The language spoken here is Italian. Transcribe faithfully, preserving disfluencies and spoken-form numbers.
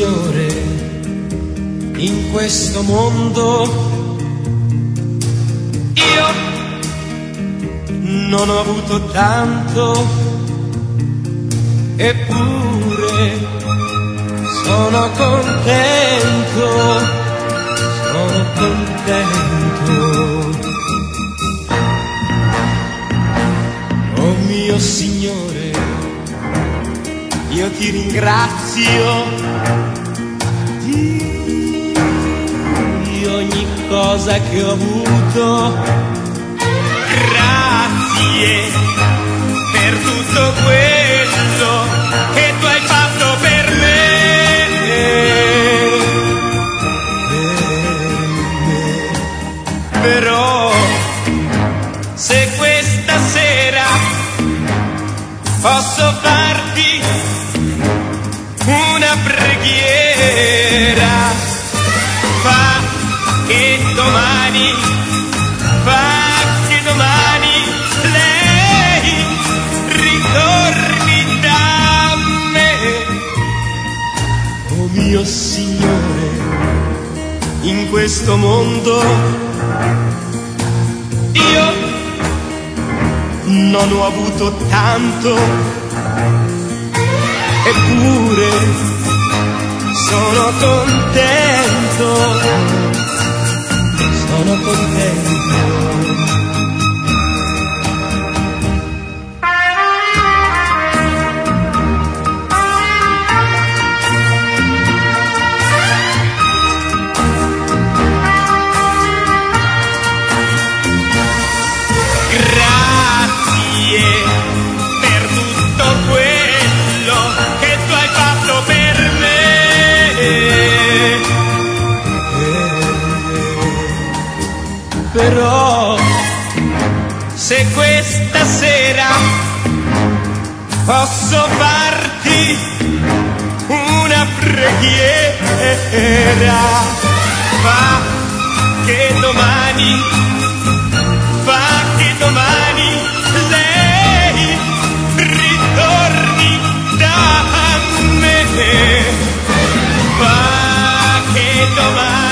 Signore, in questo mondo io non ho avuto tanto, eppure sono contento, sono contento. Oh mio Signore, io ti ringrazio di ogni cosa che ho avuto. Grazie per tutto quello che tu hai fatto per me. Per me. Però se questa sera posso farti una preghiera, fa che domani, fa che domani lei ritorni da me. Oh mio Signore, in questo mondo io non ho avuto tanto, eppure sono contento, sono contento. Però se questa sera posso farti una preghiera, fa che domani, fa che domani lei ritorni da me, fa che domani